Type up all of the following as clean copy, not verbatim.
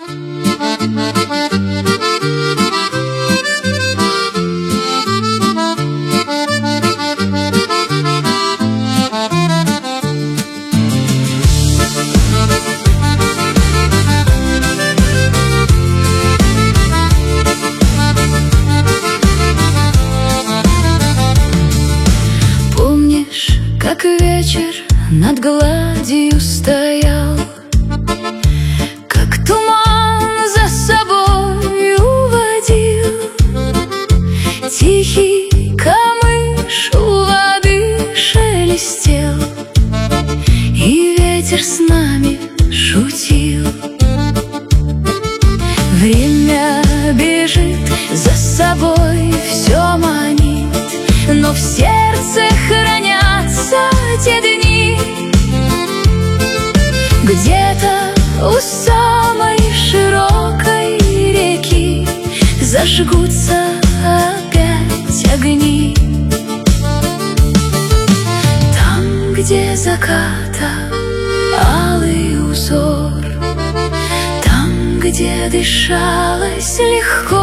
Как вечер над гладью стоял, как туман за собой уводил, тихий камыш у воды шелестел, и ветер с нами шутил. Время бежит, за собой все манит, но в сердце хранятся те дни. Где-то у самой широкой реки зажгутся опять огни. Там, где заката алый узор, там, где дышалось легко.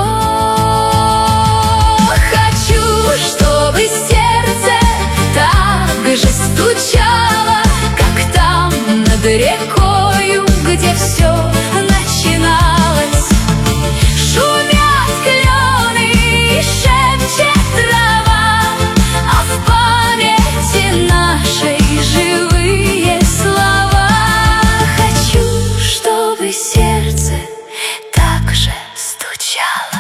Хочу, чтобы сердце так же стучало, как там над рекою, где все начиналось. Шумят клены и шепчет трава, а в памяти нашей живые слова. Хочу, чтобы сердце так же стучало.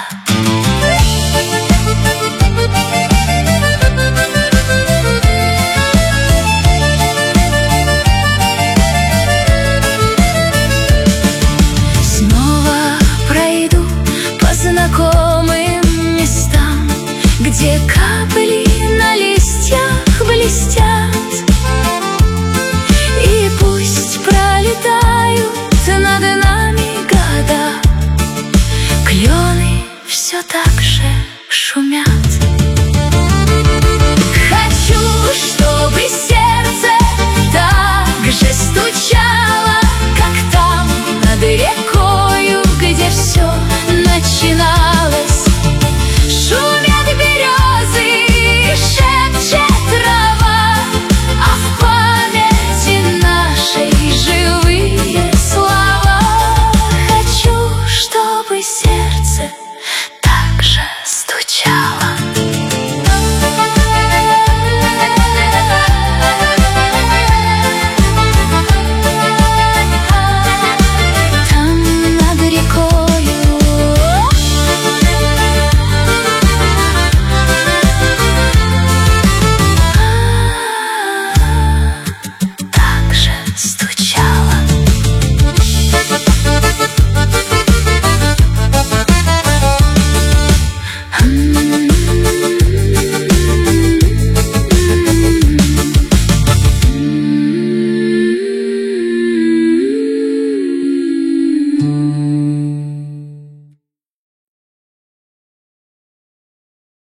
Знакомым местам, где капли на листьях блестят, и пусть пролетают над нами года, клены все так же шумят.